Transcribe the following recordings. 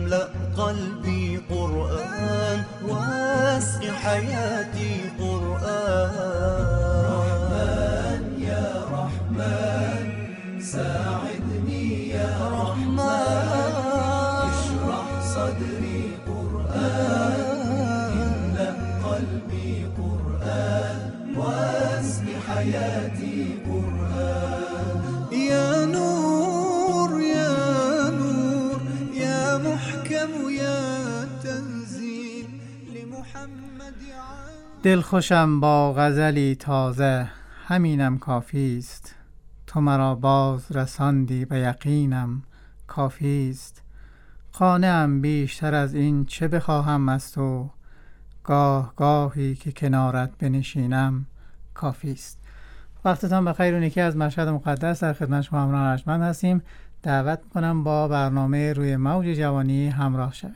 املأ قلبي قرآن واسق حياتي قرآن. رحمن يا رحمن ساعدني يا رحمن اشرح صدري قرآن املأ قلبي قرآن واسق حياتي قرآن. يا نور يا نور يا محكم يا تنزيل لمحمد. دلخوشم با غزلی تازه، همینم کافیست. تو مرا باز رساندی به یقینم کافیست. قانعم بیشتر از این چه بخواهم از تو، گاه گاهی که کنارت بنشینم کافیست. وقتتان بخیر و نیکی از مشهد مقدس در خدمت شما همراهان ارجمند هستیم. دعوت می‌کنم با برنامه روی موج جوانی همراه شویم.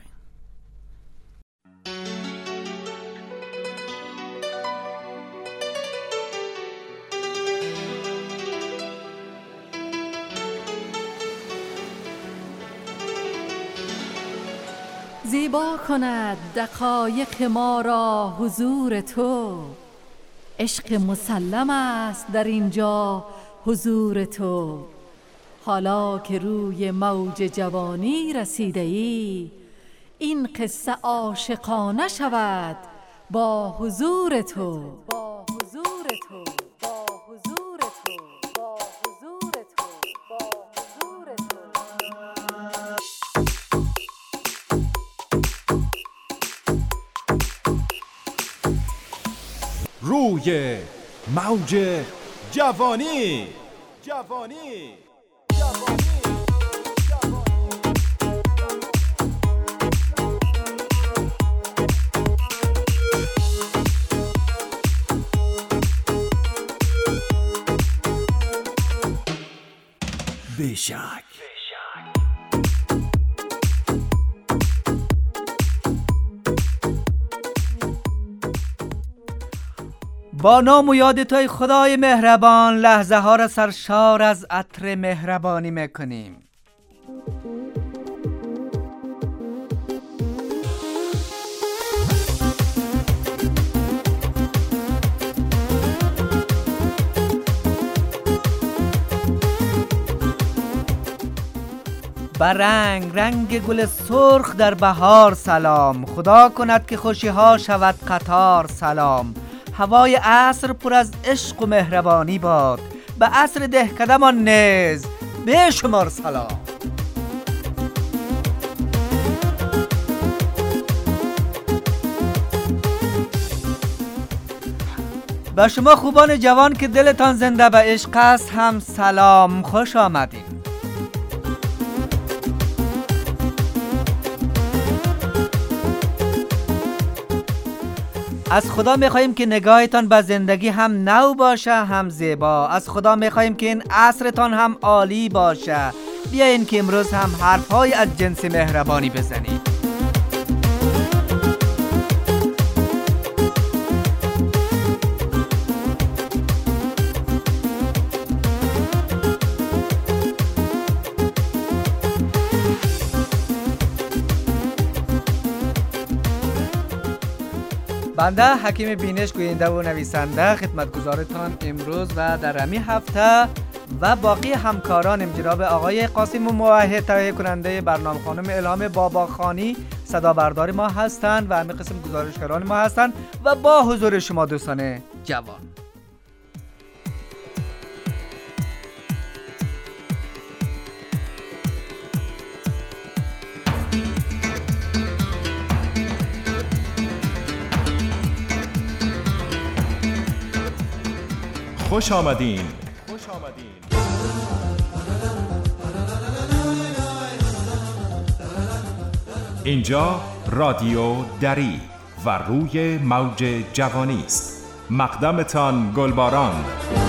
زیبا کند دقایق ما را حضور تو، عشق مسلم است در اینجا حضور تو. حالا که روی موج جوانی رسیده ای، این قصه عاشقانه شود با حضور تو. روی موج جوانی. بیشک با نام و یاد توی خدای مهربان لحظه ها را سرشار از عطر مهربانی میکنیم. بر رنگ گل سرخ در بهار سلام، خدا کند که خوشی ها شود قطار سلام. هوای عصر پر از عشق و مهربانی باد، به عصر دهکدمان نیز به شمار سلام. به شما خوبان جوان که دلتان زنده به عشق است هم سلام، خوش آمدین. از خدا میخواییم که نگاهتان به زندگی هم نو باشه هم زیبا. از خدا میخواییم که این عصرتان هم عالی باشه. بیاین که امروز هم حرفهای از جنس مهربانی بزنیم. بنده حکیم بینش گوینده و نویسنده خدمتگزارتان امروز و در همین هفته و باقی همکارانم جناب آقای قاسم موحد تهیه کننده برنامه خانم الهام باباخانی صدا بردار ما هستند و همین قسم گزارشگران ما هستند و با حضور شما دوستان جوان. خوش آمدین. اینجا رادیو دری و روی موج جوانی است. مقدمتان گلباران.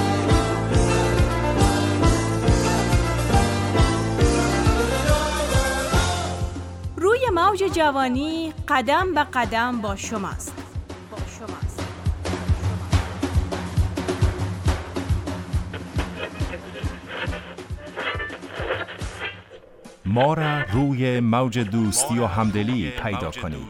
روی موج جوانی قدم به قدم با شماست. ما را روی موج دوستی و همدلی پیدا کنید.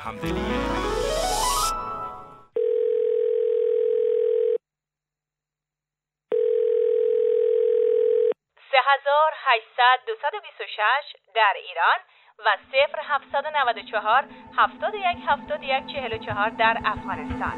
3800-226 در ایران و 0794-7171-44 در افغانستان.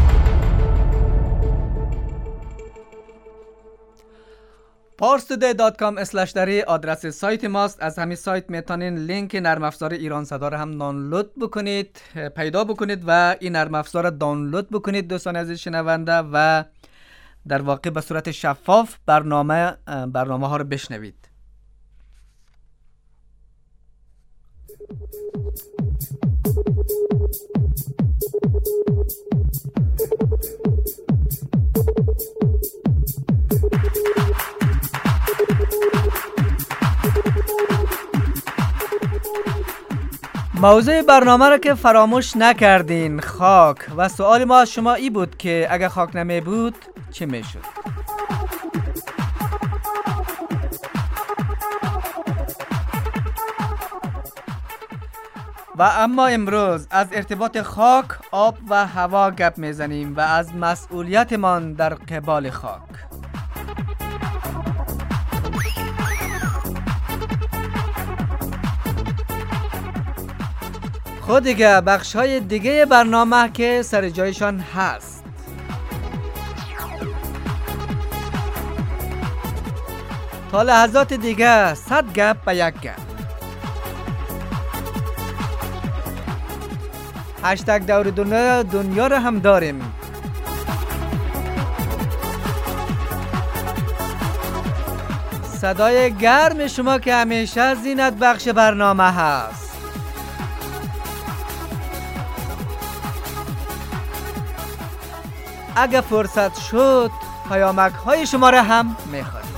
parstoday.com/dari آدرس سایت ماست. از همین سایت میتونین لینک نرم افزار ایران صدا رو هم دانلود بکنید، پیدا بکنید و این نرم افزار رو دانلود بکنید دوستان عزیز شنونده و در واقع به صورت شفاف برنامه ها رو بشنوید. موضوع برنامه را که فراموش نکردین، خاک. و سوال ما از شما ای بود که اگه خاک نمی بود چه میشد؟ و اما امروز از ارتباط خاک، آب و هوا گپ میزنیم و از مسئولیتمان در قبال خاک. خود دیگه بخش‌های دیگه برنامه که سر جایشان هست. تا لحظات دیگه 100 گپ به یک گپ. هشتگ دور دنیا رو هم داریم. صدای گرم شما که همیشه زینت بخش برنامه هست. اگه فرصت شد پیامک های شما را هم میخوانیم.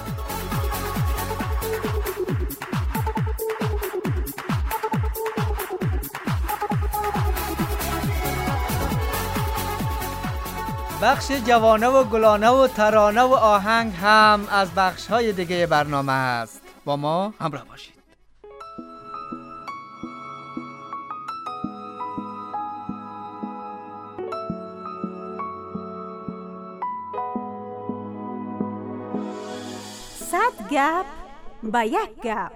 بخش جوانه و گلانه و ترانه و آهنگ هم از بخش های دیگه برنامه است. با ما همراه باشید. صد گپ با یک گپ.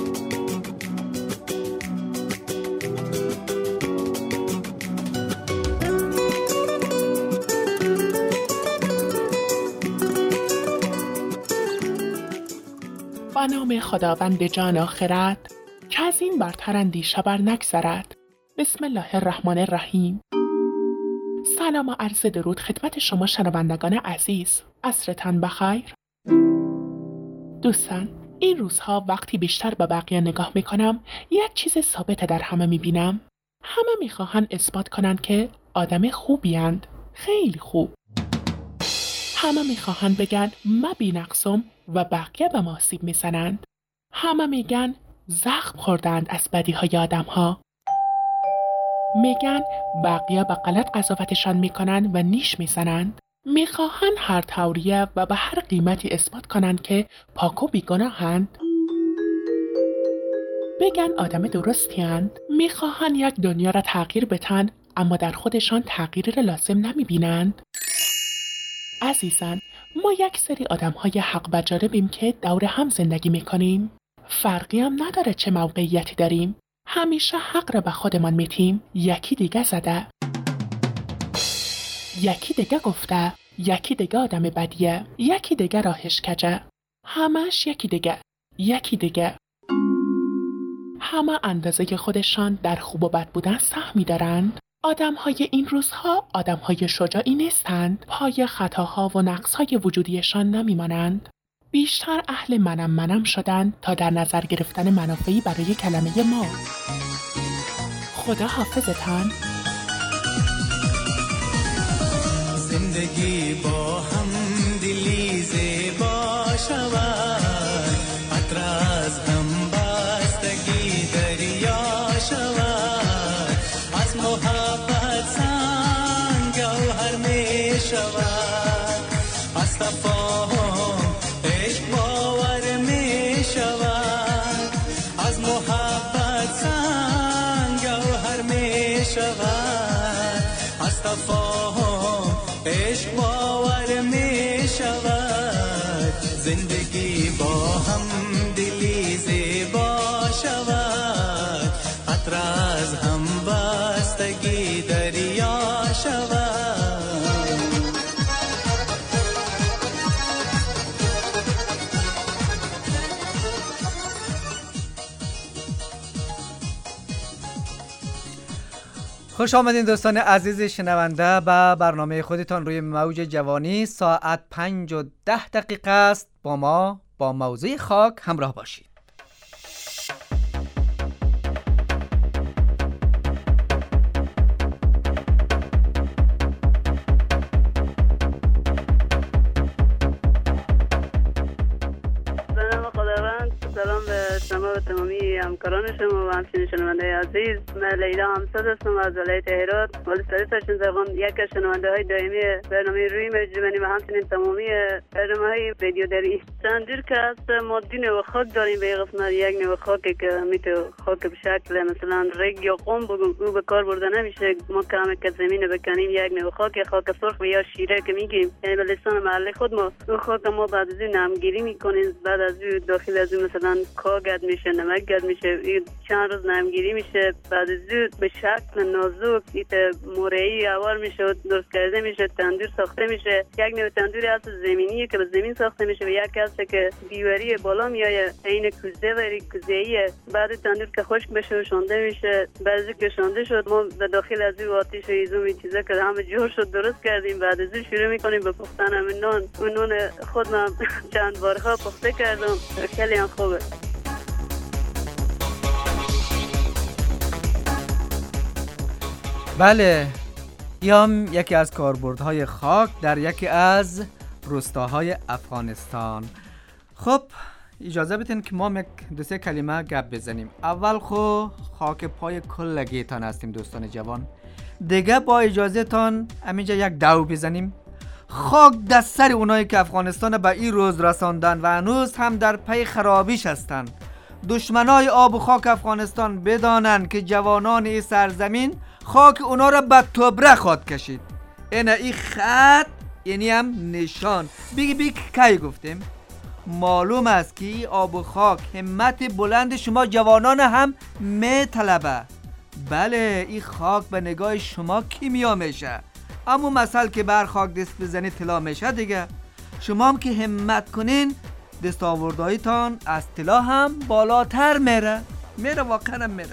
با نام خداوند جان و خرد که از این برتر اندیشه بر نگذرد. بسم الله الرحمن الرحیم. سلام و عرض درود خدمت شما شنوندگان عزیز. عصرتان بخیر. دوستان، این روزها وقتی بیشتر به بقیه نگاه میکنم یک چیز ثابت در همه میبینم. همه میخواهند اثبات کنند که آدم خوبیند، خیلی خوب. همه میخواهند بگن ما بی‌نقصم و بقیه به ما آسیب میزنند. همه میگن زخم خوردند از بدیهای آدمها. میگن بقیه به غلط قضاوتشان میکنند و نیش میزنند. میخواهند هر طوریه و به هر قیمتی اثبات کنند که پاک و بیگناهند. بگن آدم درستیند. میخواهند یک دنیا را تغییر بدن اما در خودشان تغییری را لازم نمیبینند. عزیزان، ما یک سری آدم‌های حق بجانبیم که دور هم زندگی میکنیم. فرقی هم نداره چه موقعیتی داریم. همیشه حق را به خودمان میتیم. یکی دیگه زده، یکی دیگه گفته، یکی دیگه آدم بدیه، یکی دیگه راهش کجه. همش یکی دیگه، یکی دیگه. همه اندازه خودشان در خوب و بد بودن سهمی دارند. آدم‌های این روزها آدم‌های شجاعی نیستند. پای خطاها و نقص‌های وجودیشان نمی‌مانند. بیشتر اهل منم شدند تا در نظر گرفتن منافعی برای کلمه ما. خدا حافظتان. زندگی با هم دلی زیبا شود، عطر از هم بستگی دریا شود، از محبت سنگ گوهر می شود، از تفاهم عشق باور می شود، از شود، از تفاهم عشق باور می شود، زندگی با هم دلی زیبا شود، قطره از هم بستگی دریا شود. خوش آمدین دوستان عزیز شنونده به برنامه خودتان روی موج جوانی. ساعت 5:10 است. با ما با موضوع خاک همراه باشید. سلام به شما و تمامی همکاران شما و همچنین شنونده عزیز. من لیلا همساد هستم از ولایت هرات. ولی سریعتشون زبان یک از شنونده های دائمی برنامه روی موج جوانی و همچنین تمامی برنامه های رادیو دری. چند دیر که است ما دو نوع خاک داریم. به قسمت یک نوع خاکی که میتونه خاک به شکل مثلا رگ یا قم او به کار برده نمیشه. ما که زمین بکنیم یک نوع خاک سرخ و یا شیره که میگیم، یعنی به لسان محلی خود ما اون خاک ما بعد از این نمگیری میکنیم. بعد از اون داخل از اون مثلا کاغذ میشه، نمک گرد میشه، چند روز نمگیری میشه. بعد از اون به شکل نازک مورعی اوار میشه، درست کرده میشه، تندور ساخته میشه. یک نوع تندوری هست زمینیه که به زمین ساخته میشه و یک هست که دیواری بالا میایه، این کوزه وری کوزه‌ایه. بعد تندور که خشک بشه شونده میشه. بعد از اینکه شونده شد ما به داخل از اون آتش هیزم چیزا که همه جور شد درست کردیم. بعد از اون شروع میکنیم به پختن همین نان. اون نان خودم چند بارها پخته کردم، خیلی هم خوبه. بله، هم یکی از کاربردهای خاک در یکی از روستاهای افغانستان. خب اجازه بدین که ما دو سه کلمه گپ بزنیم. اول خاک پای کلگیتان هستیم دوستان جوان. دیگه با اجازه تان همینجا یک دو بزنیم. خاک دست سر اونایی که افغانستان به این روز رساندن و هنوز هم در پی خرابیش هستن. دشمنای آب و خاک افغانستان بدانن که جوانان این سرزمین خاک اونا را به تبره خواد کشید. این خط یعنی هم نشان. بیگ کی گفتیم؟ معلوم است که این آب و خاک همت بلند شما جوانان هم می طلبه. بله، این خاک به نگاه شما کیمیا میشه، اما مثل که بر خاک دست بزنی طلا میشه دیگه. شما هم که همت کنین دستاوردهایتان از طلا هم بالاتر میره واقعا میره.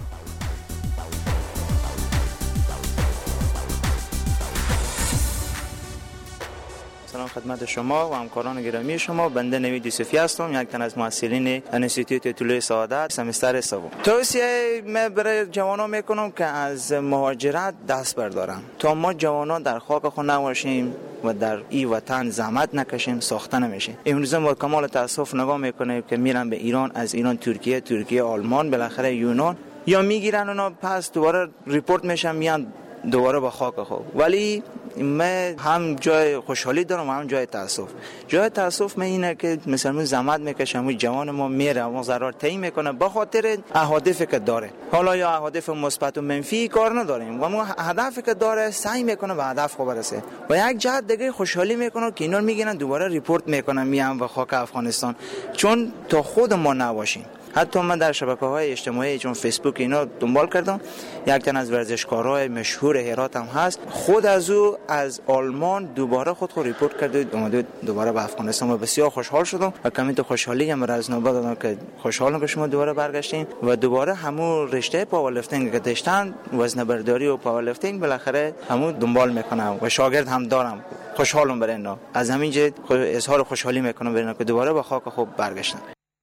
سلام خدمت شما و همکاران گرامی شما. بنده نوید یوسفی هستم، یک تن از مسئولین انستیتوت طلوع سعادت سمستر سوم. توصیه من برای جوانان میکنم که از مهاجرت دست بردارن تا ما جوانان در خاک خود نباشیم و در این وطن زحمت نکشیم، ساخته نمیشیم. امروز ما کمال تاسف نگاه میکنیم که میرن به ایران، از ایران ترکیه آلمان، بالاخره یونان، یا میگیرن اونا پس دوباره ریپورت میشن میان دوباره با خاک خود. ولی من هم جای خوشحالی دارم و هم جای تاسف. جای تاسف من اینه که مثلا زحمت میکشم و جوان ما میره و ضرر تعیین میکنه به خاطر اهدافی که داره. حالا یا اهداف مثبت و منفی کار نداریم و ما هدفی که داره سعی میکنه به هدف خود برسه. و یک جهت دیگه خوشحالی میکنه که اینا میگیرن دوباره ریپورت میکنن میان به خاک افغانستان، چون تا خود ما نباشیم. حتی من در شبکه‌های اجتماعی چون فیسبوک اینا دنبال کردم، یک تن از ورزشکارای مشهور هرات هم هست، خود از او از آلمان دوباره خود ریپورت کرده اومده دوباره به افغانستان و بسیار خوشحال شدم و کمی تو خوشحالی هم از نوبت دادم که خوشحالم که شما دوباره برگشتین و دوباره همون رشته پاورلیفتینگ که داشتن، وزنه برداری و پاورلیفتینگ، بالاخره همون دنبال میکنم و شاگرد هم دارم. خوشحالم برای اینا، از همین جهت اظهار خوشحالی میکنم برای اینا که دوباره به خاک خوب برگشتن.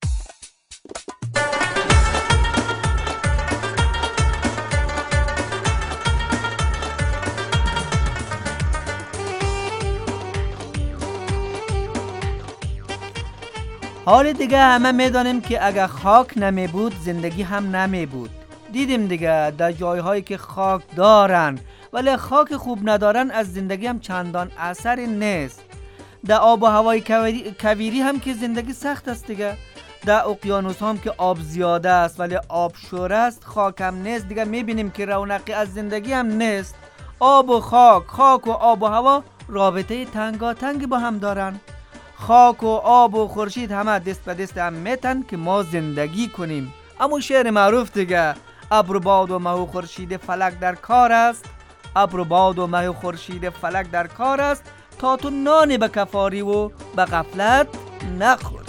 حال دیگه همه میدانیم که اگر خاک نمی بود زندگی هم نمی بود. دیدیم دیگه در جایهایی که خاک دارن ولی خاک خوب ندارن از زندگی هم چندان اثری نیست. در آب و هوای کویری هم که زندگی سخت است دیگه. در اقیانوس هم که آب زیاده است ولی آب شور است، خاک هم نیست. دیگه میبینیم که رونقی از زندگی هم نیست. آب و خاک، خاک و آب و هوا رابطه تنگاتنگی با هم دارن. خاک و آب و خورشید همه دست به دست هم میتن که ما زندگی کنیم. اما شعر معروف دیگه، ابر و باد و مه و خورشید فلک در کار است، ابر و باد و مه و خورشید فلک در کار است، تا تو نانی به کفاری و به غفلت نخور.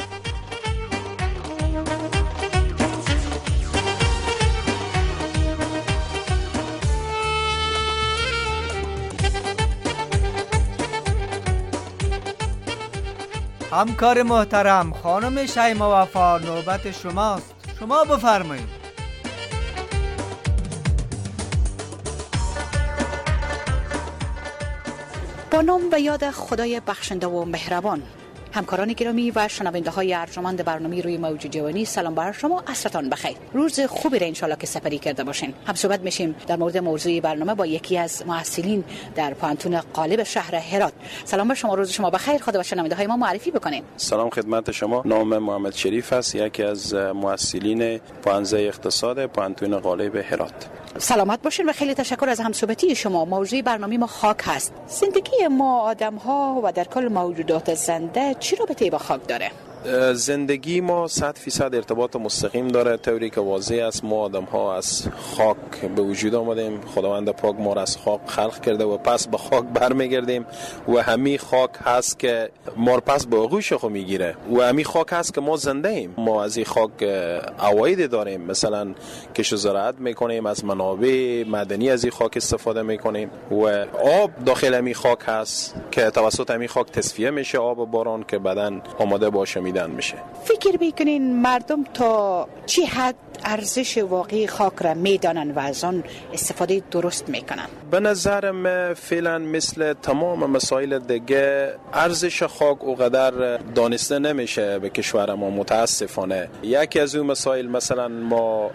همکار محترم خانم شیما وفا، نوبت شماست. شما بفرمایید. با نام و یاد خدای بخشنده و مهربان، همکاران گرامی و شنونده های ارجمند برنامه روی موج جوانی، سلام بر شما، عصرتان بخیر. روز خوبی را انشالله که سپری کرده باشین. هم صحبت میشیم در مورد موضوع برنامه با یکی از محصلین در پانتون قالب شهر هرات. سلام بر شما، روز شما بخیر. خدا و شنونده های ما معرفی بکنین. سلام خدمت شما، نام محمد شریف است، یکی از محصلین پانزه اقتصاد پانتون قالب هرات. سلامت باشین و خیلی تشکر از همصحبتی شما. موضوع برنامه ما خاک هست. زندگی ما آدم ها و در کل موجودات زنده چی رابطه با خاک داره؟ زندگی ما 100% ارتباط مستقیم داره، طوری که واضح است. ما آدم ها از خاک به وجود آمدیم. خداوند پاک ما را از خاک خلق کرده و پس به خاک برمیگردیم و همین خاک هست که ما را پس به آغوش خود میگیره و همین خاک هست که ما زنده ایم. ما از این خاک عواید داریم، مثلا کشت و زراعت میکنیم، از منابع معدنی از این خاک استفاده میکنیم و آب داخل همین خاک هست که توسط همین خاک تصفیه میشه، آب باران که بدن آماده باشه میشه. فکر میکنین مردم تا چی حد ارزش واقعی خاک را میدانن و از آن استفاده درست میکنن؟ به نظرم فعلا مثل تمام مسائل دیگه ارزش خاک اونقدر دانسته نمیشه به کشور ما متاسفانه. یکی از اون مسائل مثلا ما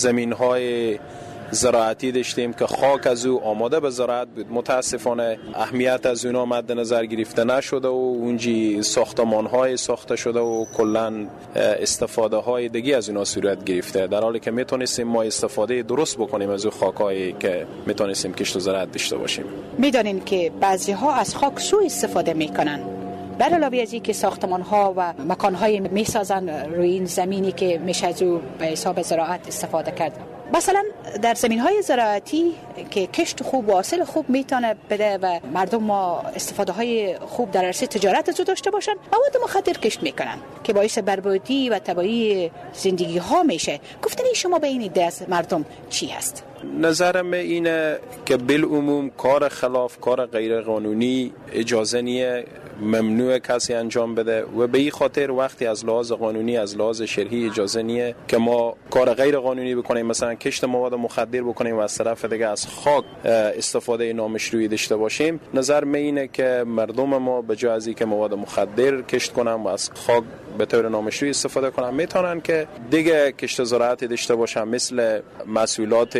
زمین‌های زراعتی داشتیم که خاک از او آماده به زراعت بود، متاسفانه اهمیت از اونا مد نظر گرفته نشده و اونجی ساختمان‌های ساخته شده و کلاً استفاده های دیگه از اونا صورت گرفته، در حالی که میتونستیم ما استفاده درست بکنیم از اون خاکایی که میتونستیم کشت و زراعت داشته باشیم. میدانین که بعضی ها از خاک سوء استفاده میکنن، بر علاوه از اینکه ساختمان ها و مکان های میسازن روی این زمینی که میشه از او به حساب زراعت استفاده کرد. مثلا در زمین های زراعتی که کشت خوب و حاصل خوب میتونه بده و مردم ما استفاده های خوب در عرصه تجارت از او داشته باشن، مواد مخدر کشت میکنن که باعث بربادی و تباهی زندگی ها میشه. گفتنی شما به این ایده از مردم چی هست؟ نظرم اینه که بالعموم کار خلاف، کار غیر قانونی اجازه نیه، ممنوع کسی انجام بده و به این خاطر وقتی از لحاظ قانونی، از لحاظ شرعی اجازه نیه که ما کار غیر قانونی بکنیم، مثلا کشت مواد مخدر بکنیم و از طرف دیگه از خاک استفاده نامشروعی داشته باشیم. نظر اینه که مردم ما به جای از اینکه مواد مخدر کشت کنن و از خاک به طور نامشروعی استفاده کنن، میتونن که دیگه کشت زراعتی داشته باشن، مثل محصولات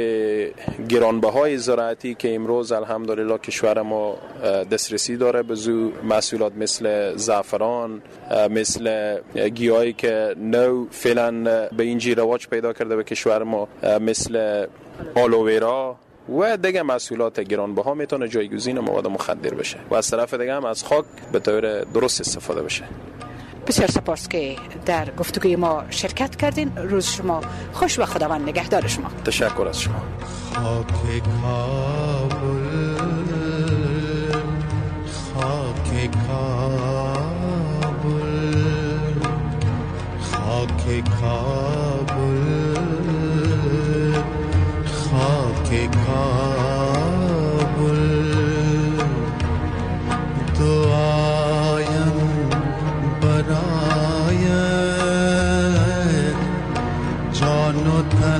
گرانبهای زراعتی که امروز الحمدلله کشور ما دسترسی داره به زو محصولات مثل زعفران، مثل گیاهی که نو فعلا به اینجی رواج پیدا کرده به کشور ما، مثل آلوویرا و دیگه محصولات گرانبها میتونه جایگزین مواد مخدر بشه و از طرف دیگه هم از خاک به طور درست استفاده بشه. بسیار سپاس که در گفتگوی ما شرکت کردین. روز شما خوش و خداوند نگهدار شما. تشکر از شما. خاک کابل، خاک کابل، خاک کابل، خاک کابل، دعایم برای جان و تن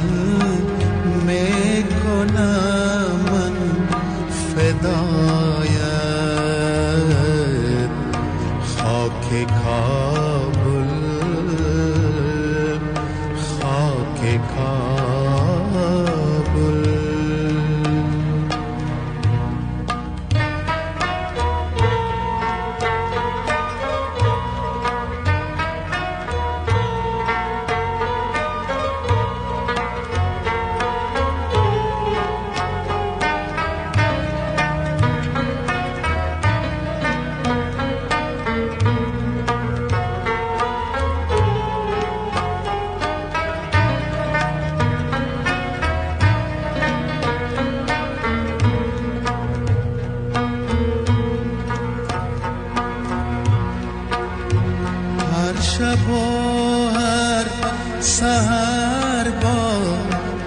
میکنم من فدایت، خاک کابل، خاک کابل.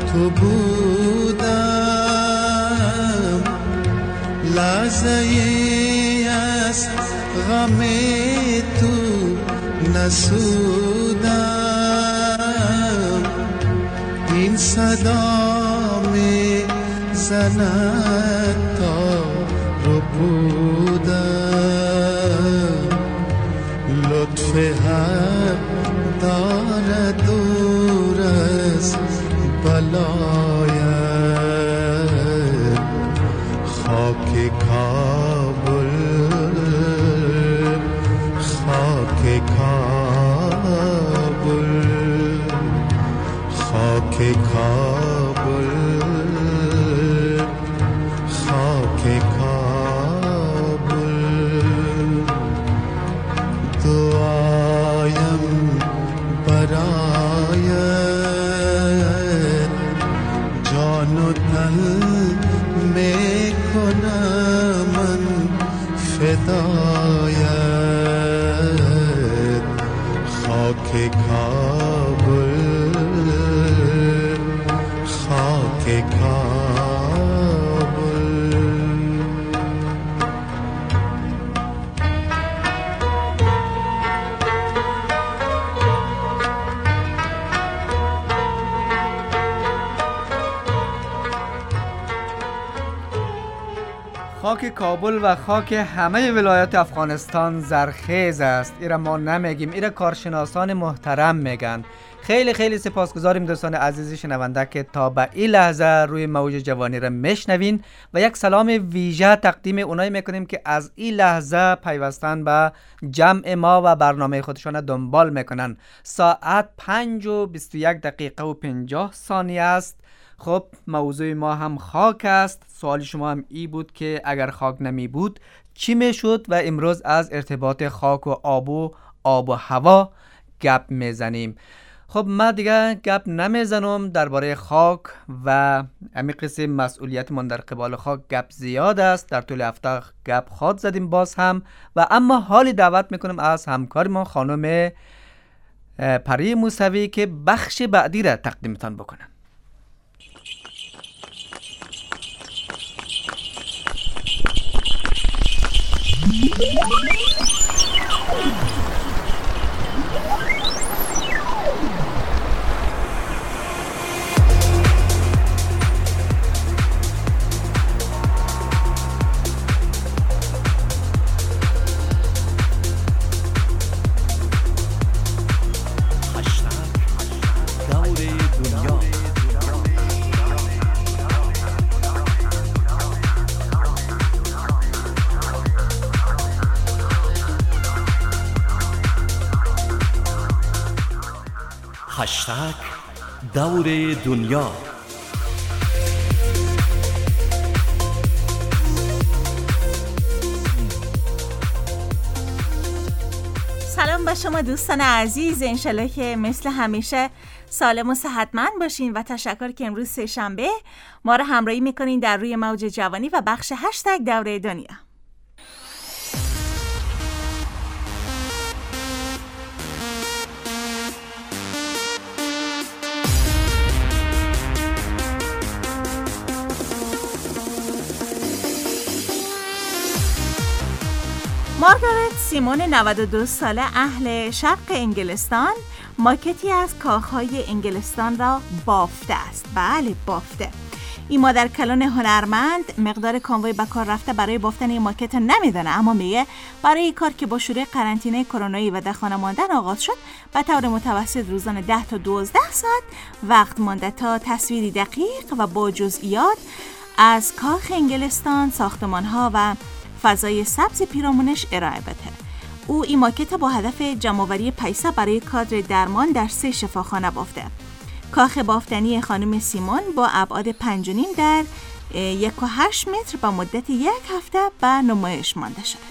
تو بودم، لحظه ای از غم تو نسودم. این صدا می زند تا رو بودم، لطف حق دارد دور از بلایت. خاک کابل، خاک کابل، خاک کابل، خاک کابل. دعایم برایت، جان و دل میکنم من فدایت. خاک کابل، خاک کابل. خاک کابل و خاک همه ولایات افغانستان زرخیز است. ایره ما نمیگیم، ایره کارشناسان محترم میگن. خیلی خیلی سپاسگزاریم دوستان عزیز شنونده که تا به این لحظه روی موج جوانی را میشنوین و یک سلام ویژه تقدیم اونایی میکنیم که از این لحظه پیوستن به جمع ما و برنامه خودشان دنبال میکنن. ساعت 5:21:50 است. خب موضوع ما هم خاک است. سوال شما هم ای بود که اگر خاک نمی بود چی میشد و امروز از ارتباط خاک و آب و هوا گپ میزنیم. خب من دیگه گپ نمیزنم درباره خاک و همین قسم مسئولیت من در قبال خاک گپ زیاد است. در طول هفته گپ خود زدیم باز هم و اما حالی دعوت میکنم از همکار ما خانم پری موسوی که بخش بعدی را تقدیمتان بکنن. هشتگ دور دنیا. سلام به شما دوستان عزیز، انشالله که مثل همیشه سالم و صحتمند باشین و تشکر که امروز سه شنبه ما رو همراهی میکنین در روی موج جوانی و بخش هشتگ دور دنیا. مارگارت سیمون 92 ساله اهل شرق انگلستان ماکتی از کاخهای انگلستان را بافته است. بله بافته. این مادر کلان هنرمند مقدار کانوای به کار رفته برای بافتن این ماکت نمیدونه، اما میگه برای این کار که با شروع قرنطینه کرونایی و در خانه ماندن آغاز شد به طور متوسط روزانه 10 تا 12 ساعت وقت مانده تا تصویری دقیق و با جزئیات از کاخ انگلستان، ساختمان‌ها و فضای سبز پیرامونش ارائه بده. او این ماکت با هدف جمع‌آوری پیسه برای کادر درمان در 3 شفاخانه بافته. کاخ بافتنی خانم سیمون با ابعاد 5.5 در 1.8 متر با مدت 1 هفته به نمایش مانده شده.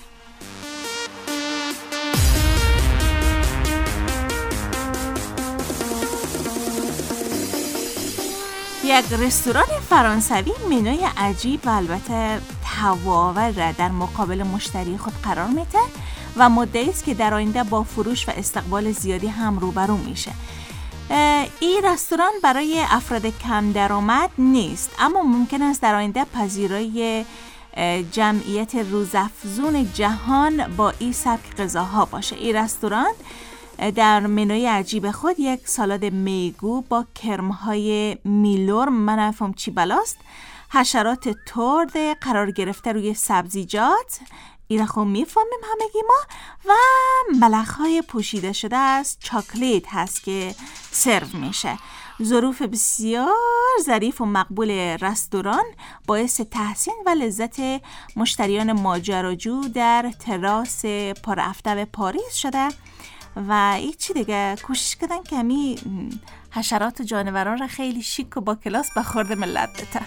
یک رستوران فرانسوی منوی عجیب و البته تواور را در مقابل مشتری خود قرار میده و مدعی است که در آینده با فروش و استقبال زیادی هم روبرو میشه. این رستوران برای افراد کم درآمد نیست، اما ممکن است در آینده پذیرای جمعیت روزافزون جهان با این سبک غذاها باشه. این رستوران در منوی عجیب خود یک سالاد میگو با کرمهای میلور، من نفهم چی بلاست، حشرات ترد قرار گرفته روی سبزیجات، این خب میفهمیم همگی ما، و ملخهای پوشیده شده از چاکلیت هست که سرو میشه. ظروف بسیار ظریف و مقبول رستوران باعث تحسین و لذت مشتریان ماجراجو در تراس پرافتو پاریس شده و این چی دیگه کوشش کردن که همی حشرات و جانوران را خیلی شیک و با کلاس به خورد ملت بده.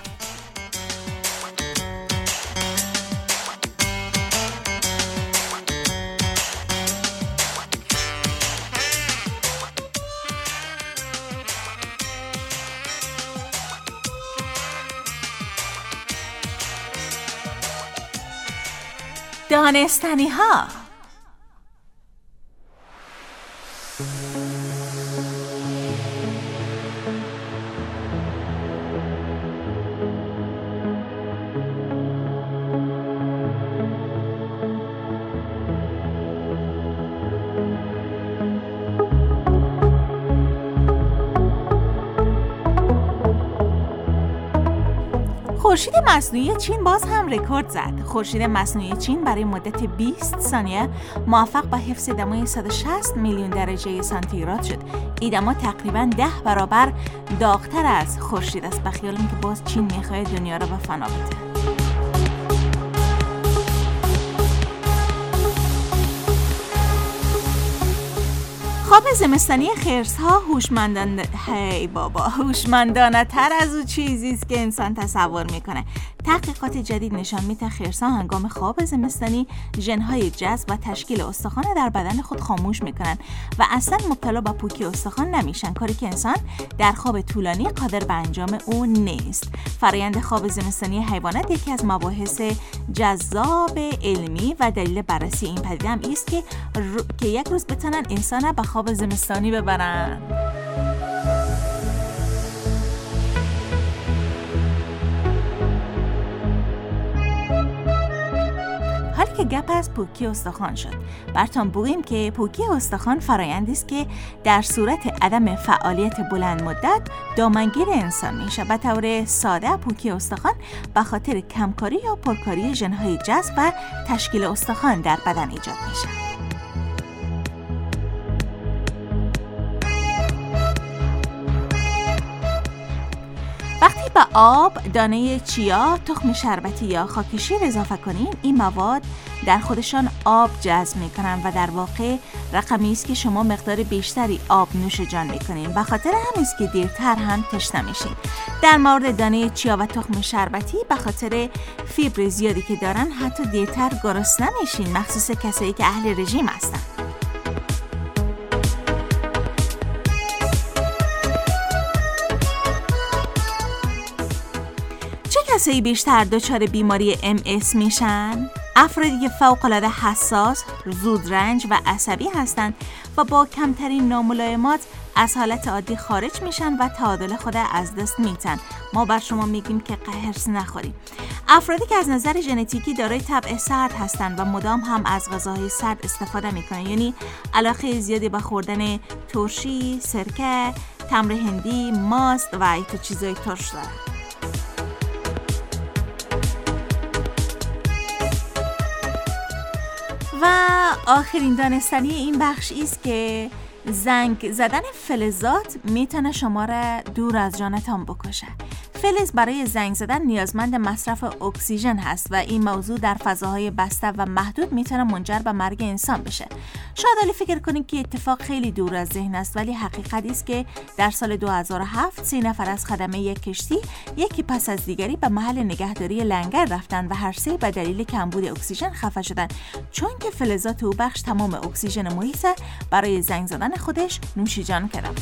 دانستنی ها. خورشید مصنوعی چین باز هم رکورد زد. خورشید مصنوعی چین برای مدت 20 ثانیه موفق به حفظ دمای 160 میلیون درجه سانتیگراد شد. این دما تقریباً 10 برابر داغ‌تر از خورشید است. بخیالم که باز چین میخواد دنیا را به فنا بده. خواب زمستانی خرس‌ها هوشمندانه تر از اون چیزی است که انسان تصور میکنه. تحقیقات جدید نشان میده خرس‌ها هنگام خواب زمستانی ژن‌های جذب و تشکیل استخوان در بدن خود خاموش میکنن و اصلا مبتلا به پوکی استخوان نمیشن، کاری که انسان در خواب طولانی قادر به انجام اون نیست. فرآیند خواب زمستانی حیوانات یکی از مباحث جذاب علمی و دلیل بررسی این پدیده هم است که یک روز بتونن انسان به خواب زمستانی ببرن. حالی که گپ از پوکی استخوان شد، براتون بگیم که پوکی استخوان فرآیندی است که در صورت عدم فعالیت بلند مدت دامنگیر انسان میشه. به طور ساده پوکی استخوان به خاطر کمکاری یا پرکاری ژن‌های جذب و تشکیل استخوان در بدن ایجاد میشه. وقتی به آب، دانه چیا، تخم شربتی یا خاکشیر اضافه کنین، این مواد در خودشان آب جذب میکنن و در واقع رقمی است که شما مقدار بیشتری آب نوش جان میکنین. به خاطر همین است که دیرتر هم تشنه میشین. در مورد دانه چیا و تخم شربتی به خاطر فیبر زیادی که دارن حتی دیرتر گرسنه میشین، مخصوص کسایی که اهل رژیم هستن. کسایی بیشتر دچار بیماری MS میشن؟ افرادی که فوق‌العاده حساس، زودرنج و عصبی هستند و با کمترین ناملایمات از حالت عادی خارج میشن و تعادل خود از دست میدن. ما بر شما میگیم که قهرس نخوریم. افرادی که از نظر ژنتیکی دارای طبع سرد هستند و مدام هم از غذاهای سرد استفاده میکنن، یعنی علاقه زیادی به خوردن ترشی، سرکه، تمر هندی، ماست و ایتو چیزای ترش دارن. و آخرین دانستنی این بخش است که زنگ زدن فلزات میتونه شما را دور از جانتان بکشه. فلز برای زنگ زدن نیازمند مصرف اکسیژن هست و این موضوع در فضاهای بسته و محدود میتونه منجر به مرگ انسان بشه. شاید حالی فکر کنید که اتفاق خیلی دور از ذهن است، ولی حقیقت است که در سال 2007 3 نفر از خدمه یک کشتی یکی پس از دیگری به محل نگهداری لنگر رفتن و هر سه به دلیل کمبود اکسیژن خفه شدن، چون که فلزات او بخش تمام اکسیژن محیط برای زنگ زدن خودش نوش جان کردن.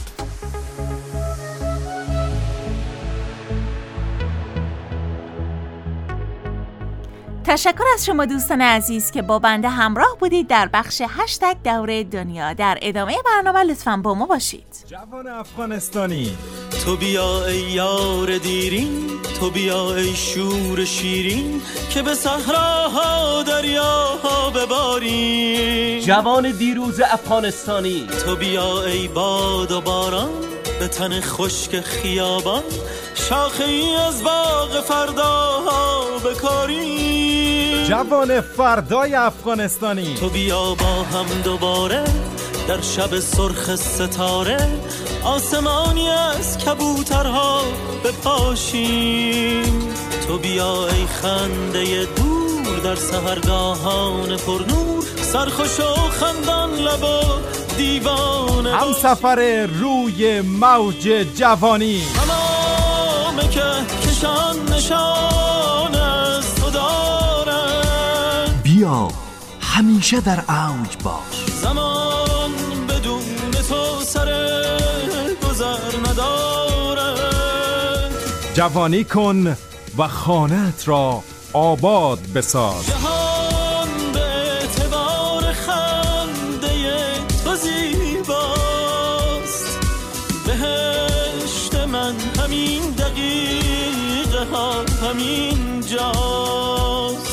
تشکر از شما دوستان عزیز که با بنده همراه بودید در بخش هشتگ دوره دنیا. در ادامه برنامه لطفاً با ما باشید. جوان افغانستانی، تو بیا ای یار دیرین، تو بیا ای شور شیرین، که به صحراها دریاها بباریم. جوان دیروز افغانستانی، تو بیا ای باد و باران، به تن خشک خیابان، شاخه ای از باغ فرداها بکاریم. جوان فردای افغانستانی، تو بیا با هم دوباره در شب سرخ ستاره، آسمانی از کبوترها بپاشیم. تو بیا ای خنده دور در سحرگاهان پرنور، سرخوش و خندان لب و دیوانه، هم سفر روی موج جوانی. تمام که کشان نشان از تو دارن، بیا همیشه در اوج باش. زمان بدون تو سر گذر نداره. جوانی کن و خانه‌ات را آباد بساز. جهان به اعتبار خنده تو زیباست، بهشت من همین دقیقه ها همین جاست.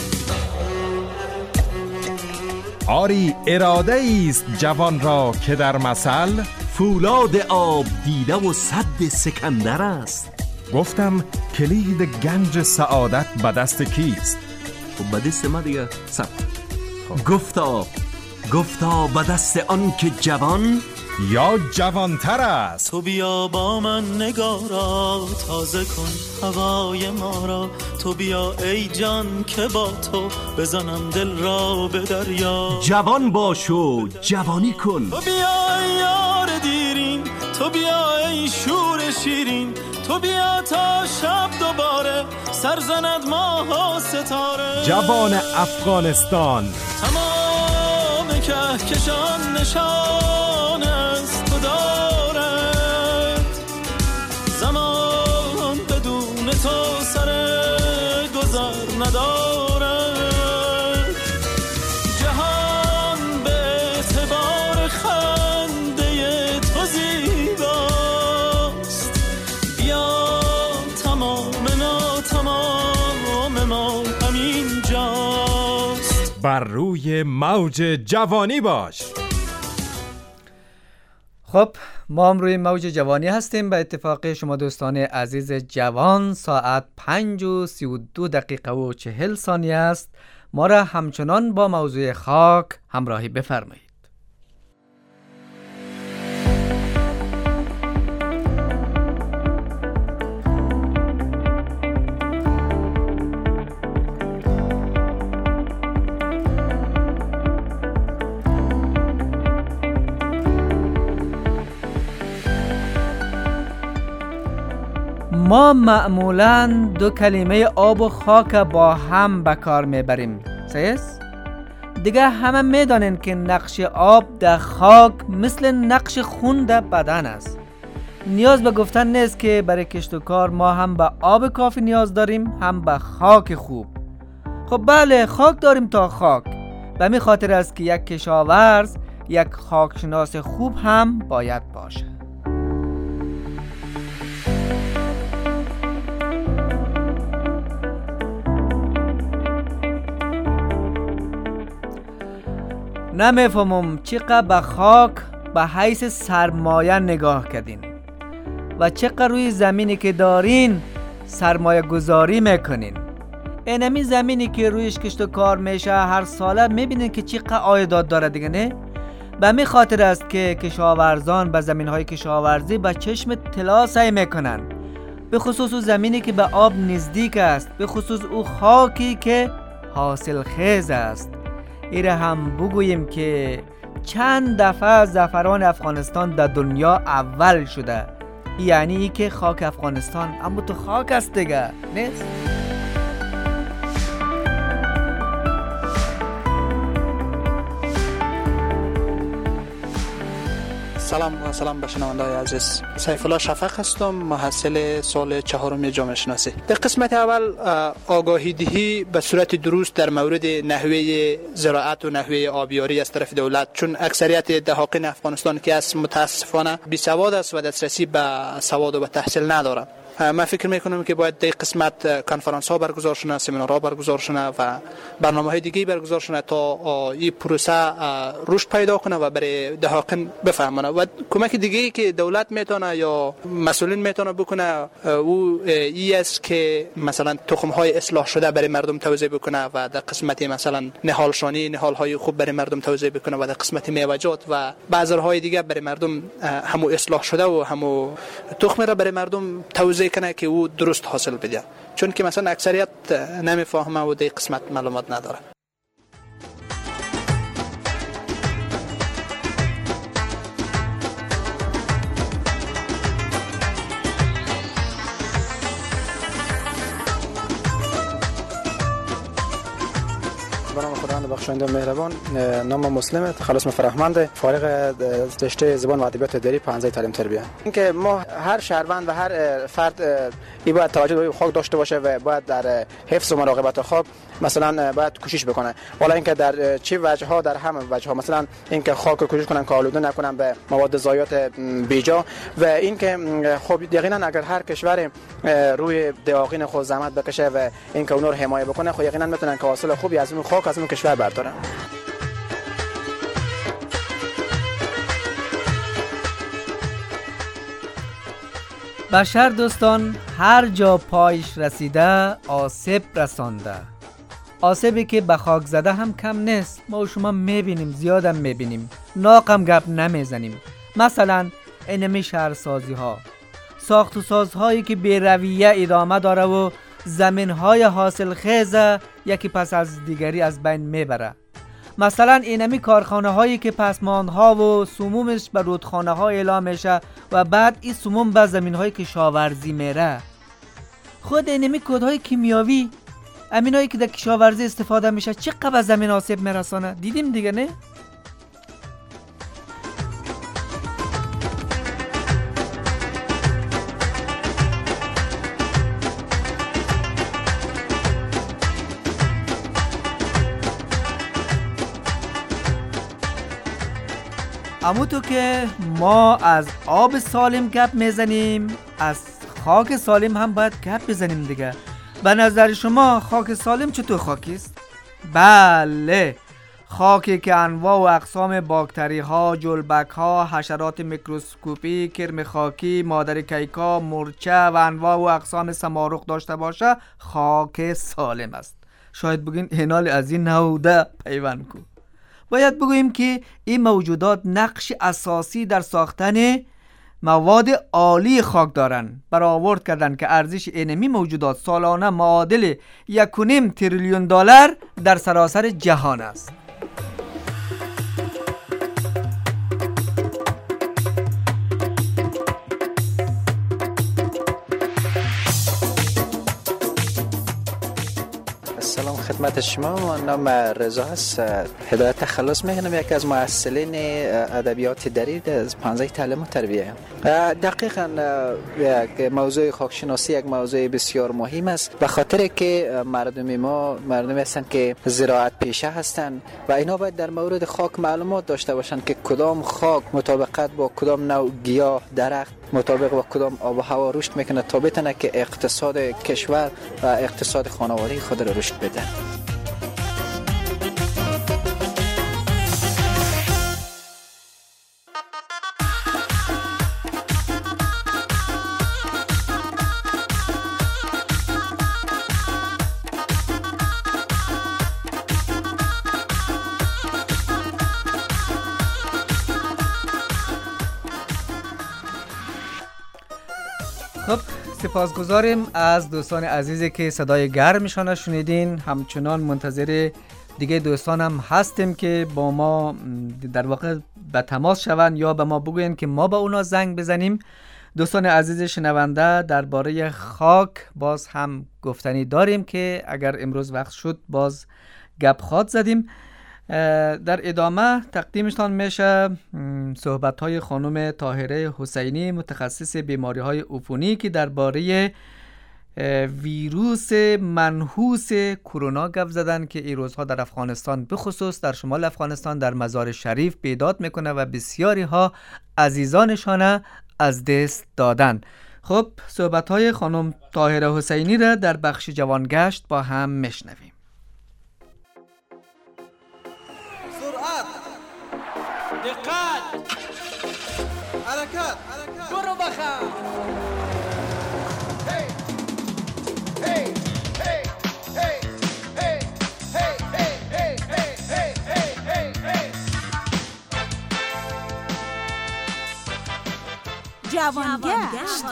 آری اراده است جوان را که در مثل، فولاد آب دیده و صد سکندر است. گفتم کلید گنج سعادت به دست کیست؟ خب به دست ما دیگه. سب گفتا به دست آن که جوان یا جوانتر است. تو بیا با من نگارا، تازه کن هوای ما را. تو بیا ای جان که با تو بزنم دل را به دریا. جوان باش و جوانی کن. تو بیا ای یار دیرین، تو بیا ای شور شیرین، تو بیا تا شب دوباره سرزند ماه و ستاره. جوان افغانستان، تمام کهکشان نشان از تو دارد، زمان بدون تو سر گذر ندارد. جهان به اعتبار خنده تو زیباست، بیا تمام ما همین جاست. بر روی موج جوانی باش. خب ما هم روی موج جوانی هستیم. به اتفاق شما دوستان عزیز جوان ساعت 5:32 است. ما را همچنان با موضوع خاک همراهی بفرمایید. ما معمولاً دو کلمه آب و خاک با هم به کار میبریم. سیست؟ دیگه همه میدانین که نقش آب در خاک مثل نقش خون در بدن است. نیاز به گفتن نیست که برای کشت و کار ما هم به آب کافی نیاز داریم، هم به خاک خوب. خب بله، خاک داریم تا خاک. به می خاطر است که یک کشاورز یک خاکشناس خوب هم باید باشه. نمیفهمم چقدر به خاک به حیث سرمایه نگاه کردین و چقدر روی زمینی که دارین سرمایه گذاری میکنین. اینمی زمینی که رویش کشت و کار میشه هر ساله میبینین که چقدر عایدات داره دیگه، نه؟ به می خاطر است که کشاورزان به زمینهای کشاورزی به چشم طلا سعی میکنن، به خصوص او زمینی که به آب نزدیک است، به خصوص او خاکی که حاصل خیز است. ایره هم بگوییم که چند دفعه زعفران افغانستان در دنیا اول شده، یعنی ای که خاک افغانستان اما تو خاک است دیگه، نیست؟ سلام به شنونده‌های عزیز. سیف الله شفق هستم، محصل سال 4 جامعه شناسی. در قسمت اول آگاهی دهی به صورت درست در مورد نحوه زراعت و نحوه آبیاری از طرف دولت، چون اکثریت دهاقین افغانستان که از متاسفانه بی سواد است و دسترسی به سواد و به تحصیل نداره. من فکر میکنم که باید در قسمت کنفرانس ها برگزار شده، سمینارها برگزار شده و برنامه های دیگه برگزار شده تا این پروسه رشد پیدا کنه و برای دهاقین بفهمونه. و کمک دیگه که دولت میتونه یا مسئولین میتونه بکنه او ای است که مثلا تخم های اصلاح شده برای مردم توزیع بکنه و در قسمت مثلا نهالشانی نهال های خوب برای مردم توزیع بکنه و در قسمت میوه‌جات و بازارهای دیگه برای مردم همو اصلاح شده و همو تخم را برای مردم توزیع کنه که او درست حاصل بده، چون که مثلا اکثریت نمیفهمه و در قسمت معلومات نداره. برنامه خداوند بخشنده و مهربان. نام مسلم تخلص فرهمند، فارغ رشته زبان و ادبیات اداری پانزه تعلیم تربیت. اینکه ما هر شهروند و هر فرد باید توجه به خاک داشته باشه و باید در حفظ و مراقبت خاک مثلا باید کوشش بکنه. حالا اینکه در چه وجه ها، در همه وجه ها، مثلا اینکه خاک رو کوشش کنن که آلوده نکنن به مواد ضایعات بیجا و اینکه خب یقینا اگر هر کشور روی دهاقین خود زحمت بکشه و اینکه اونها رو حمایت بکنه، خب یقینا میتونن که حاصل خوبی از اون خاک از اون کشور بردارن. بشر دوستان هر جا پایش رسیده آسیب رسانده. آسیبی که به خاک زده هم کم نیست. ما و شما میبینیم، زیادم میبینیم، ناقم گپ نمیزنیم. مثلا اینمی شهرسازی ها، ساخت و سازهایی که بی رویه ادامه داره و زمین های حاصل خیزه یکی پس از دیگری از بین میبره. مثلا اینمی کارخانه هایی که پسماند ها و سمومش به رودخانه ها اعلام میشه و بعد این سموم به زمین های کشاورزی میره. خود اینمی کودهای کیمیاوی، امینایی که در کشاورزی استفاده میشه، چقدر به زمین آسیب میرسانه؟ دیدیم دیگه نه؟ اما تو که ما از آب سالم گپ میزنیم، از خاک سالم هم باید گپ بزنیم دیگه. به نظر شما خاک سالم چطور خاکی است؟ بله، خاکی که انواع و اقسام باکتری ها، جلبک ها، حشرات میکروسکوپی، کرم خاکی، مادر کیکا، مرچه و انواع و اقسام سمارق داشته باشه خاک سالم است. شاید بگین هنال از این نهوده پیوند کو. باید بگوییم که این موجودات نقش اساسی در ساختن مواد عالی خاک دارند. برآورد کردن که ارزش اینمی موجودات سالانه معادل 1.5 تریلیون دلار در سراسر جهان است. سلام خدمت شما. من نام رضا هست، هدایت تخلص میکنم، یکی از مؤسسین ادبیات اداری از 15 تعلیم و تربیه. دقیقاً موضوع خاکشناسی یک موضوع بسیار مهم است، به خاطر که مردم ما مردمی هستند که زراعت پیشه هستند و اینا باید در مورد خاک معلومات داشته باشند که کدام خاک مطابقت با کدام نوع گیاه، درخت مطابق با کدام آب و هوا رشد میکنه تا بتونه که اقتصاد کشور و اقتصاد خانواده خود را رشد بده. خب سپاسگزاریم از دوستان عزیزی که صدای گرمشان شنیدین. همچنان منتظر دیگه دوستان هم هستیم که با ما در واقع به تماس شوند یا به ما بگوین که ما با اونا زنگ بزنیم. دوستان عزیز شنونده، درباره خاک باز هم گفتنی داریم که اگر امروز وقت شد باز گپ خواهد زدیم. در ادامه تقدیمشان میشه صحبت‌های خانم طاهره حسینی متخصص بیماری‌های عفونی که درباره ویروس منحوس کرونا گپ زدن که این روزها در افغانستان بخصوص در شمال افغانستان در مزار شریف بیداد میکنه و بسیاری ها عزیزانشان از دست دادن. خب صحبت‌های خانم طاهره حسینی را در بخش جوانگشت با هم میشنویم. سرعت، دقت، حرکت، برو بخم. جوانگشت.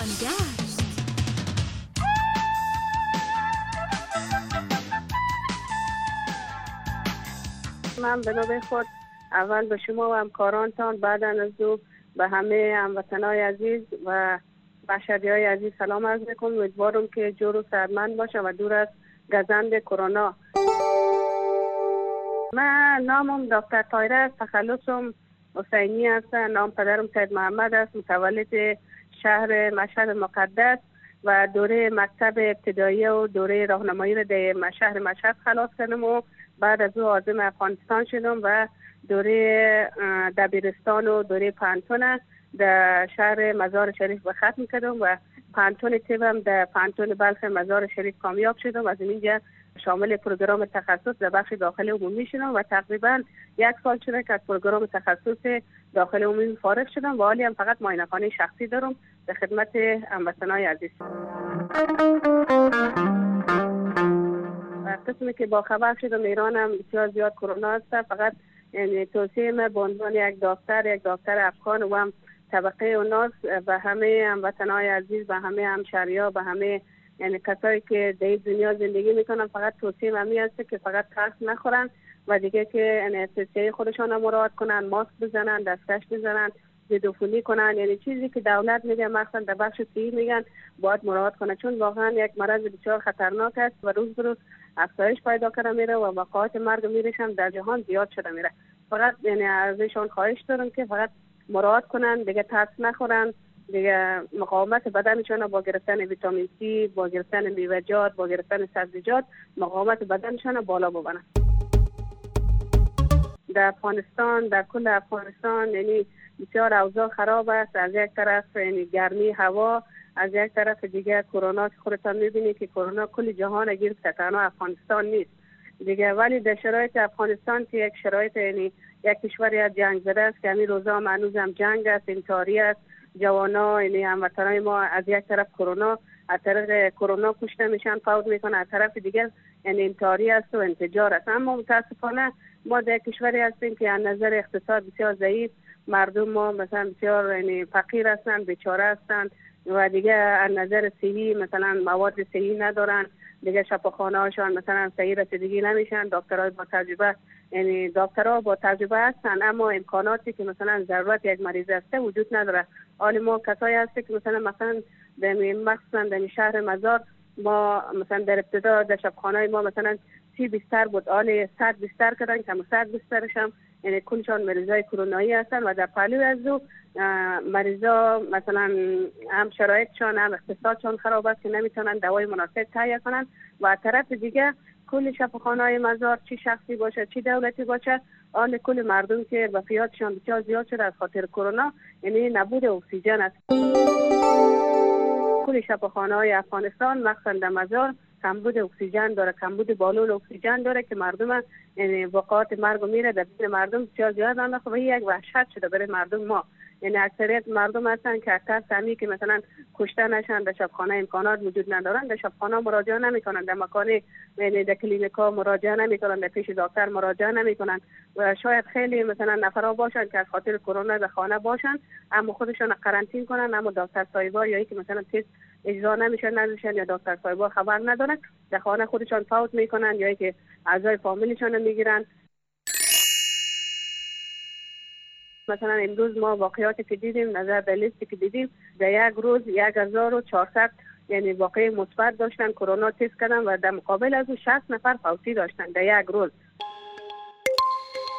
من به نوبه خود اول به شما و همکارانتان، بعد از او به همه هموطنای عزیز و بشریای عزیز سلام عرض میکنم. امیدوارم که جور و سرمند باشه و دور از گزند کرونا. من نامم دکتر طاهره است، تخلصم حسینی است. نام پدرم سید محمد است، متولد شهر مشهد مقدس و دوره مکتب ابتدایی و دوره راهنمایی را در شهر مشهد خلاص کردم و بعد از او عازم افغانستان شدم و دوره دبیرستان و دوره پانتون در شهر مزار شریف به ختم کردم و پانتون تیبم در پانتون بلخ مزار شریف کامیاب شدم. از اینجا شامل پروگرام تخصص در بخش داخل عمومی شدم و تقریبا 1 سال شده که از پروگرام تخصص داخل عمومی فارغ شدم و حالی هم فقط معاینه‌خانه شخصی دارم در خدمت هموطنان عزیز. و قسمی که با خبر شدم ایران هم بسیار زیاد کرونا است. فقط یعنی توصیه من به عنوان یک دکتر افغان و هم طبقه اوناس به همه هموطنان عزیز، به همه همشهری‌ها، به همه یعنی کسایی که در دنیا زندگی میکنن، فقط توصیه من است که فقط ترس نخورن و دیگه که یعنی احتیاطی خودشان رو مراعات کنن، ماسک بزنن، دستکش بزنن، ضدعفونی کنن. یعنی چیزی که دولت میگه مثلا در بخش صحی میگن باید مراعات کنن، چون واقعا یک مرض بسیار خطرناک است و روز به روز افزایش پیدا کرده میره و وقایع مرگ میرش هم در جهان زیاد شده میره. فقط یعنی ازشون خواهش دارم که فقط مراعات کنن، دیگه ترس نخورن، دیگه مقاومت بدنشون با گرفتن ویتامین سی، با گرفتن میوه‌جات، با گرفتن سبزیجات مقاومت بدنشون بالا ببرن. در افغانستان، در کل افغانستان یعنی بسیار اوضاع خراب است. از یک طرف یعنی گرمی هوا، از یک طرف دیگه کرونا که خودتان میبینید که کرونا کل جهان گرفته، تنها افغانستان نیست دیگه. ولی در شرایط افغانستان که یک شرایط یعنی یک کشوری از جنگ زده است که همین روزا هنوز هم جنگ است، انتحاری است، جوانا یعنی هموطنان ما از یک طرف کرونا، از طرف کرونا کشته میشن، فوت میکنن، از طرف دیگه یعنی انتحاری است و انفجار است. اما متاسفانه ما در کشوری هستیم که از نظر اقتصاد بسیار ضعیف، مردم ما مثلا بسیار یعنی فقیر هستند، بیچاره هستند و دیگه از نظر صحی مثلا مواد صحی ندارن، دیگه شفاخانه هاشون مثلا صحیح رسیدگی نمیشن. دکترای با تجربه یعنی دکترها با تجربه هستن اما امکاناتی که مثلا ضرورت یک مریض است وجود نداره. حالی ما کسایی هست که مثلا مثلا در شهر مزار ما مثلا در ابتدا در شفاخانه ما مثلا 30 بستر بود، حالی 100 بستر کردن که 100 بسترش هم یعنی کلشان مریضای کرونایی هستن و در پهلوی از او مریضا مثلا هم شرایطشان هم اقتصادشان خراب است که نمیتونن دوای مناسب تهیه کنن و از طرف دیگه کل شفاخانه‌های مزار چی شخصی باشه چی دولتی باشه، آن کل مردم که وفیاتشان بسیار زیاد شده از خاطر کرونا یعنی نبود اکسیژن است. کل شفاخانه‌های افغانستان مخصوصا در مزار کمبود اکسیژن داره، کمبود بالون اکسیژن داره که مردم یعنی وقایع مرگ میره در بین مردم بسیار زیاد انداخته و یک وحشت شده برای مردم ما. یعنی اکثریت مردم هستن که اکثر سمی که مثلا کشته نشن در شفاخانه امکانات وجود ندارن، در شفاخانه مراجعه نمیکنن، در مکان یعنی در کلینیکا مراجعه نمیکنن، در پیش دکتر مراجعه نمیکنن و شاید خیلی مثلا نفرا باشن که از خاطر کرونا در خانه باشن اما خودشون قرنطین کنن، اما دکتر صاحبا یا اینکه مثلا تست اجرا نمیشن یا دکتر صاحبا خبر ندارن در خانه خودشون فوت میکنن یا اینکه اعضای فامیلشون میگیرن. مثلا امروز ما واقعاتی که دیدیم نظر به لیستی که دیدیم در یک روز 1400 یعنی واقع مثبت داشتن کرونا تست کردن و در مقابل از او 60 نفر فوتی داشتن در یک روز.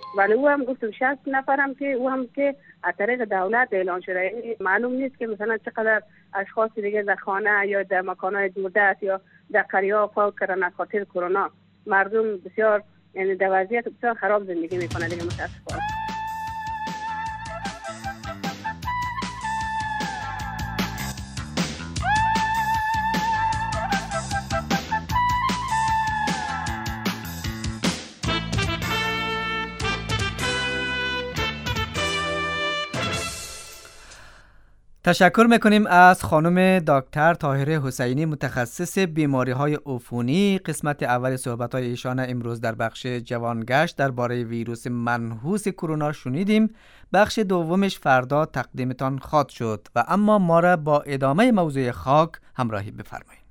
ولی او هم گفتم 60 نفرم که او هم که از طریق دولت اعلان شده، یعنی معلوم نیست که مثلا چقدر اشخاص دیگه در خانه یا در مکانهای دوردست یا در قریه‌ها فوت کردن از خاطر کرونا. مردم بسیار یعنی در وضعیت بسیار خراب زندگی میکنه دیگه متاسفانه. تشکر میکنیم از خانم دکتر طاهره حسینی، متخصص بیماری‌های عفونی. قسمت اول صحبت‌های ایشان امروز در بخش جوانگشت درباره ویروس منحوس کرونا شنیدیم. بخش دومش فردا تقدیمتان خواهد شد و اما ما را با ادامه موضوع خاک همراهی بفرمایید.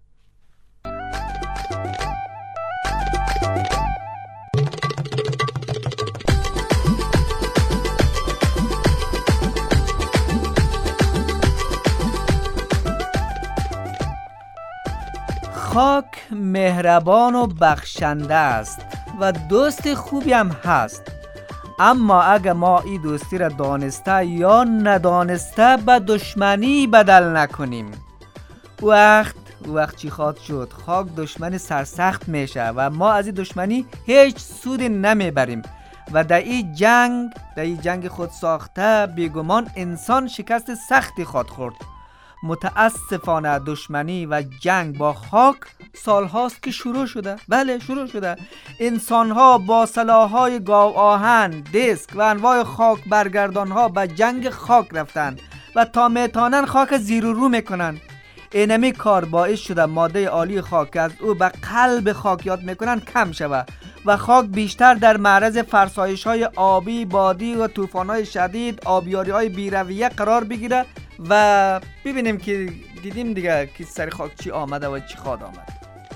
خاک مهربان و بخشنده است و دوست خوبی هم هست، اما اگه ما این دوستی را دانسته یا ندانسته به دشمنی بدل نکنیم، وقت چی خواهد شد؟ خاک دشمن سرسخت میشه و ما از این دشمنی هیچ سودی نمیبریم و در این جنگ خود ساخته بیگمان انسان شکست سختی خواهد خورد. متاسفانه دشمنی و جنگ با خاک سالهاست که شروع شده. بله شروع شده. انسان‌ها با سلاح‌های گاو آهن، دیسک و انواع خاک برگردان‌ها به جنگ خاک رفتن و تا میتونن خاک زیر و رو میکنن. اینمی کار باعث شده ماده عالی خاک از او به قلب خاک یاد میکنن کم شوه و خاک بیشتر در معرض فرسایش‌های آبی، بادی و طوفان‌های شدید، آبیاری‌های بی‌رویه قرار بگیره و ببینیم که دیدیم دیگه که سر خاک چی آمده و چی خواهد آمد.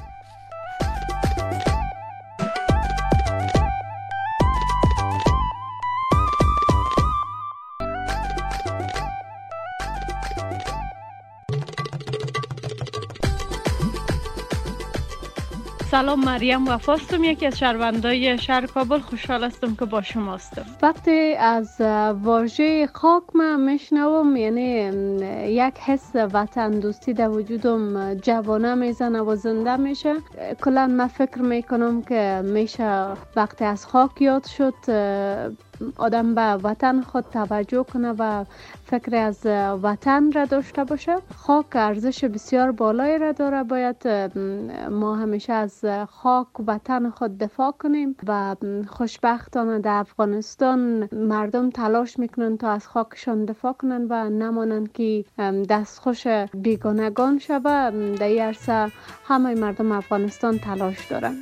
سلام، مریم وفاستم، یکی از شهروندای شهر کابل. خوشحال هستم که با شما هستم. وقتی از واژه خاک من میشنوم، یعنی یک حس وطن دوستی در وجودم جوانه میزنه و زنده میشه. کلا من فکر میکنم که میشه وقتی از خاک یاد شد آدم به وطن خود توجه کنه و فکر از وطن را داشته باشه. خاک ارزش بسیار بالایی را داره. باید ما همیشه از خاک وطن خود دفاع کنیم و خوشبختانه در افغانستان مردم تلاش میکنن تا از خاکشان دفاع کنن و نمانن که دستخوش بیگانگان شوه. در این عرصه همه مردم افغانستان تلاش دارن.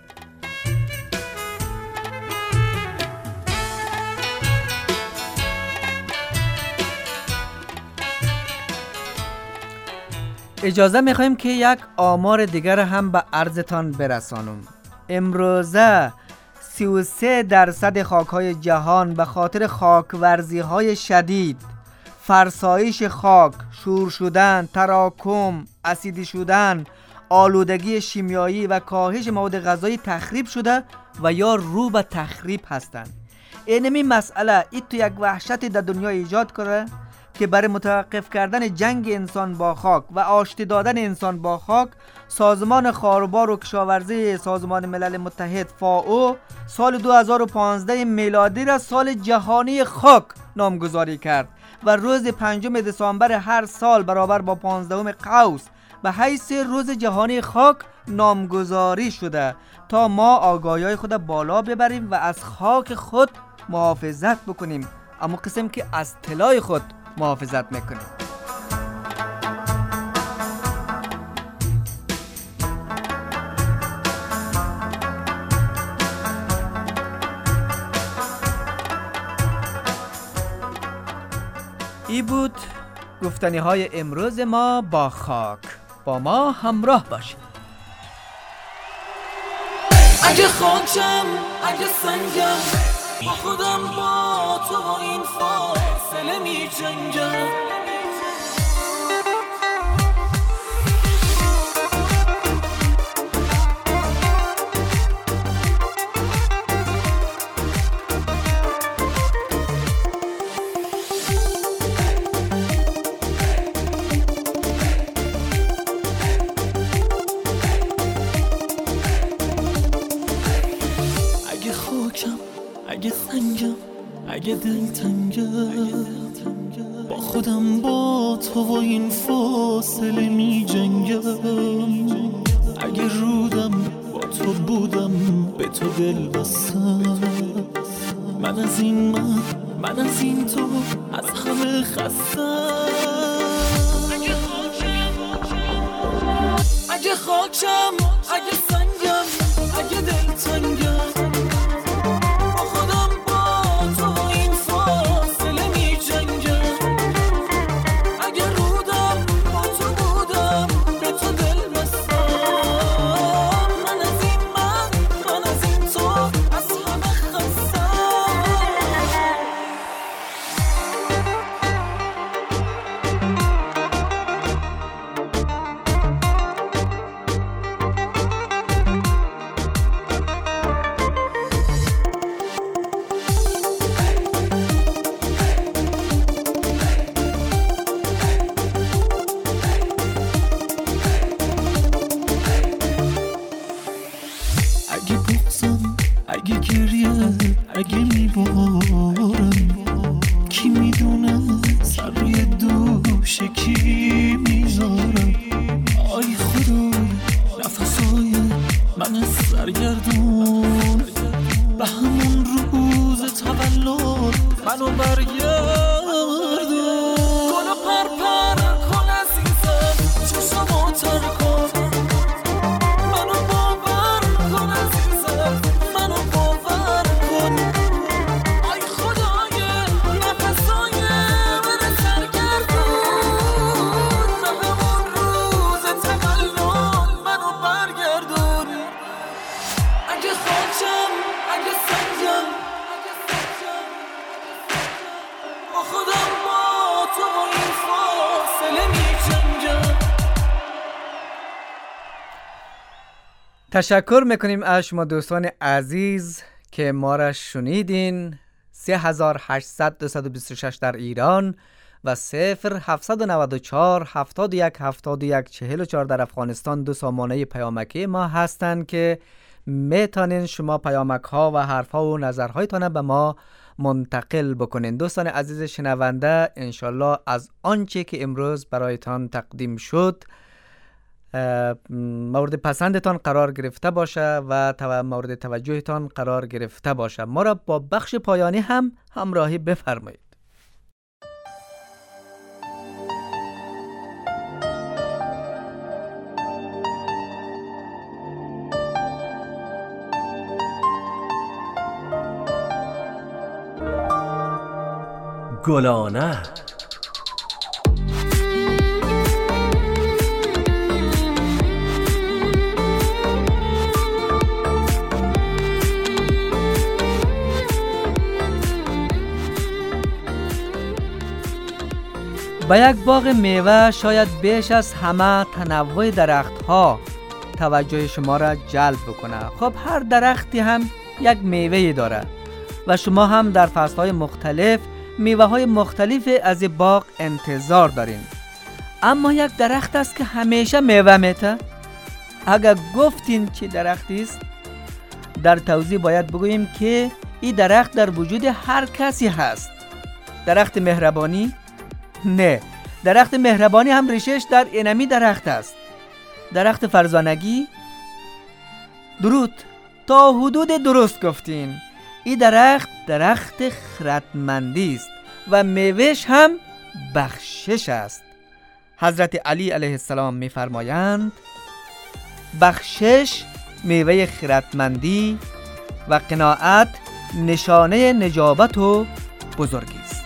اجازه میخوایم که یک آمار دیگر هم به عرضتان برسانم. امروزه 33% خاک‌های جهان به خاطر خاک‌ورزی‌های شدید، فرسایش خاک، شور شدن، تراکم، اسیدی شدن، آلودگی شیمیایی و کاهش مواد غذایی تخریب شده و یا رو به تخریب هستند. اینمی مسئله تو یک وحشتی در دنیا ایجاد کرده که برای متوقف کردن جنگ انسان با خاک و آشتی دادن انسان با خاک، سازمان خاربار و کشاورزی سازمان ملل متحد FAO سال 2015 میلادی را سال جهانی خاک نامگذاری کرد و روز 5 دسامبر هر سال برابر با 15 قوس به حیث روز جهانی خاک نامگذاری شده تا ما آگاهی‌های خود بالا ببریم و از خاک خود محافظت بکنیم، اما قسم که از طلای خود محافظت میکنیم. ای بود گفتنی های امروز ما با خاک. با ما همراه باشید. اگه خاکم، اگه سنگم، با خودم با تو با این فاصله می جنگم. اگه دلتنگه با خودم با تو و این فاصله می جنگم، اگه رودم با تو بودم به تو دل بستم، من از این تو از همه خستم. اگه خاکم اگه سنگم اگه دلتنگم با خودم با تو این فاصله می جنگم، اگه رودم با تو بودم به تو دل بستم، من از این تو از همه خستم. اگه بغزم اگه گریه اگه میبارم، کی میدونه سر روی دوش کی میذارم. آی خدای نفسای من سرگردون، به همون روز تولد منو برگردون. گلو پر کن عزیزم چشمو تر کن، منو باور کن عزیزم منو باور کن. آی خدای نفسای من سرگردون، به همون روز تولد منو برگردون. اگه خاکم اگه سنگم با خودم با تو و این فاصله می جنگم. تشکر میکنیم از شما دوستان عزیز که ما را شنیدین. 3800 در ایران و 0794 71 71 44 در افغانستان دو سامانه پیامکی ما هستند که میتونین شما پیامک ها و حرف ها و نظرهایتان به ما منتقل بکنین. دوستان عزیز شنونده، انشالله از آنچه که امروز برایتان تقدیم شد مورد پسندتان قرار گرفته باشه و مورد توجهتان قرار گرفته باشه. ما را با بخش پایانی هم همراهی بفرمایید. گلانه با یک باغ میوه شاید بیش از همه تنوع درختها توجه شما را جلب بکنه. خب هر درختی هم یک میوه داره و شما هم در فصلهای مختلف میوه های مختلف از باغ انتظار دارین. اما یک درخت است که همیشه میوه میته. اگر گفتین چه درختی است، در توضیح باید بگوییم که این درخت در وجود هر کسی هست. درخت مهربانی؟ نه، درخت مهربانی هم ریشش در اینمی درخت است. درخت فرزانگی؟ درود، تا حدود درست گفتین. این درخت خردمندی است و میوهش هم بخشش است. حضرت علی علیه السلام می‌فرمایند بخشش میوه خردمندی و قناعت نشانه نجابت و بزرگی است.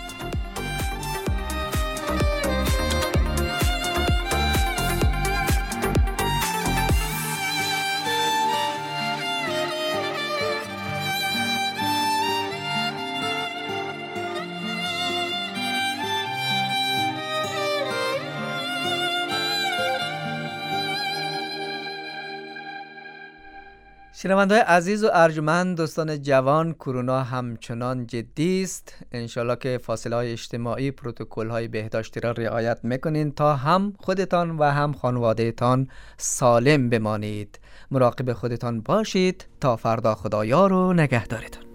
شنونده‌های عزیز و ارجمند، دوستان جوان، کرونا همچنان جدی است. انشالله که فاصله های اجتماعی، پروتکل های بهداشتی را رعایت میکنین تا هم خودتان و هم خانواده تان سالم بمانید. مراقب خودتان باشید تا فردا. خدایا رو نگهدارتان.